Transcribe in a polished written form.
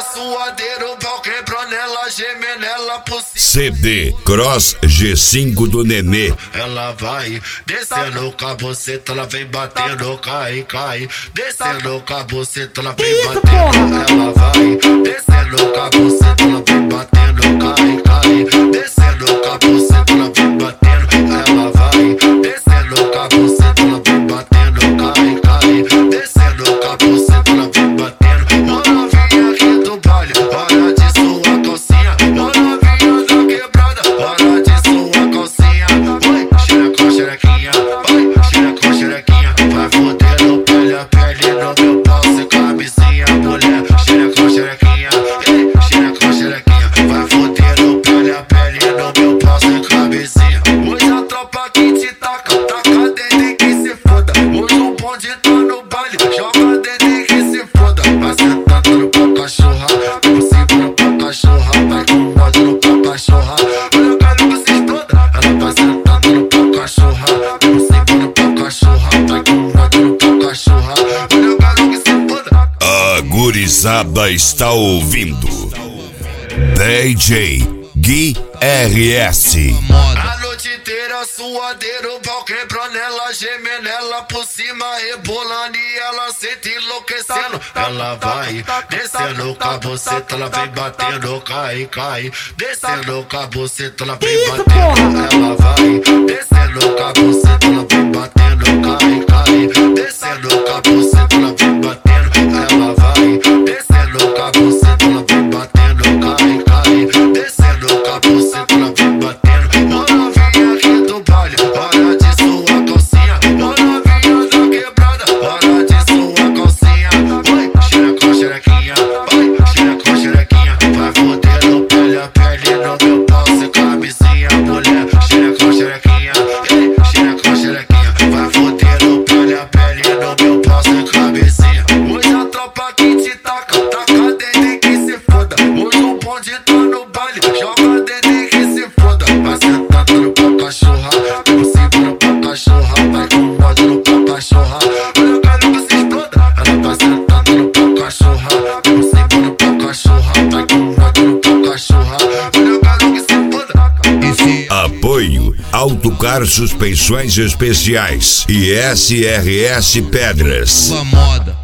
suadeiro, pau quebrando ela, gemendo ela por cima. CD Cross G5 do Nenê. Ela vai descendo com a buceta, ela vem batendo, cai, cai. Descendo com a buceta, ela vem batendo. Ela vai descendo com a buceta, ela vem batendo, cai, cai. Descendo com a buceta, ela vem batendo. Ela vai descendo com a buceta, ela vem batendo, cai, cai. Descendo com a buceta, ela vem batendo. Ô novinha aqui do baile, hora de sua calcinha. Ô novinha da quebrada, hora de sua calcinha. Oi, xerecó, xerequinha. Oi, xerecó, xerequinha. Vai foder no pele a pele, no meu pau sem camisinha. Mulher, xerecó, xerequinha. Ei, xerecó, xerequinha. Vai foder no pele a pele, no meu pau sem camisinha. Hoje a tropa que te taca, taca dentro e que se foda. Hoje o bonde tá no baile, joga dentro e que se foda. Vai sentando no pau cachorra, por cima no pau cachorra. Vai com ódio no pau cachorra. Olha o cara que se exploda. Ela vai sentando no pau cachorra, por cima no pau cachorra. Vai com ódio no pau cachorra. Olha o cara que se exploda. A gurizada está ouvindo DJ Gui RS. A noite inteira suadeiro, pau quebrando ela, gemendo ela por cima, rebolando e ela sente enlouquecendo. Ela vai descendo com a buceta, ela vem batendo, cai, cai. Descendo com a buceta, ela vem batendo. Ela vai descendo com a buceta, ela vem batendo, cai, cai. Descendo com a buceta, ela vem batendo. Ela vai descendo com a buceta, ela vem batendo, cai, cai. Descendo com a buceta, ela vem batendo. Ô novinha aqui do baile, hora de sua calcinha. Ô novinha da quebrada, hora de sua calcinha. Oi, xerecó, xerequinha. Oi, xerecó, xerequinha. Vai foder no pele a pele, no meu pau sem camisinha. Mulher, xerecó, xerequinha. Ei, xerecó, xerequinha. Vai foder no pele a pele, no meu pau sem camisinha. Hoje a tropa que te taca, taca dentro e que se foda. Hoje o bonde tá no baile, joga dentro e que se foda. Vai sentando no pau cachorra, por cima no pau cachorra. Vai com ódio no pau cachorra. Olha o cara que se exploda. Ela vai sentando no pau cachorra, por cima no pau cachorra. Vai com ódio no pau cachorra. Olha o cara que se exploda. Apoio Autocar Suspensões Especiais e SRS Pedras. Sua moda.